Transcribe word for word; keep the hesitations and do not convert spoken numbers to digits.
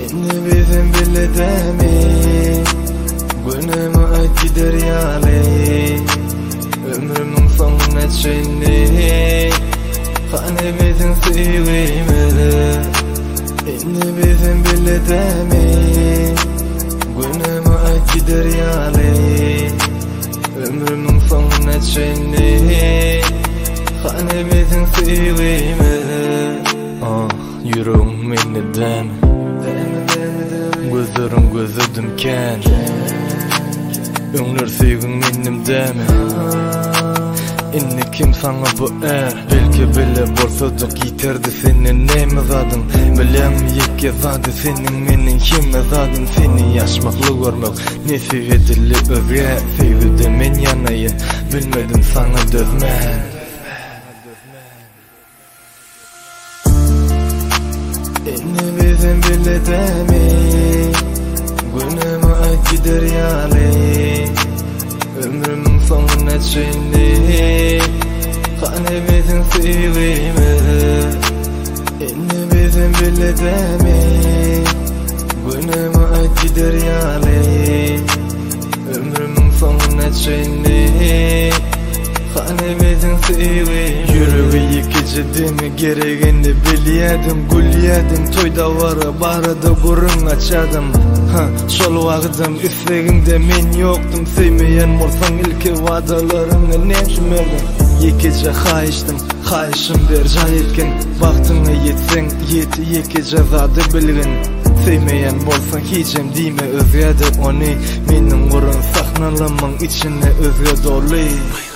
Inni bizim biledemi Günümü ayt gider yali Ömrümün sonuna çenni Hani bizim sivimi Inni bizim biledemi Günümü ayt gider yali Ömrümün sonuna çenni Hani bizim sivimi Ah, yüreğim minni demi Gözlerim gözledimken Öňler süýgüň minnim demi Inni kim sana bu er Belki bile bolsa-da giterdi senin neme zadyň Bilem ýeke zady senin menin kime zadym Seni ýaşmakly görmek nesip edildi özge Sevgide men ýanaýyn bilmedim sana dözmän Inni bizim biledemi Günümü ayt gider yali Ömrümün sonuna çenni Hani bizim sivimi Inni bizim biledemi Günümü ayt gider yali Ömrümün sonuna çenni Hani bizim sivimi Yüreği yıkıcı demi gereğini biliyordum Gülüyordum toyda varı barada gurun açadım Ha, şol vaqdım üstleginde men yoktum Sevmeyen bolsaň ilki wadalarını näçmedim Yekeje haýyşdym, haýyşym berjay etken Wagtyňa ýetseň, ýeti yekeje zady bilgin Sevmeyen bolsaň hiçem diýme özgäde ony Meniň gurun sahnalymyň içine özge doly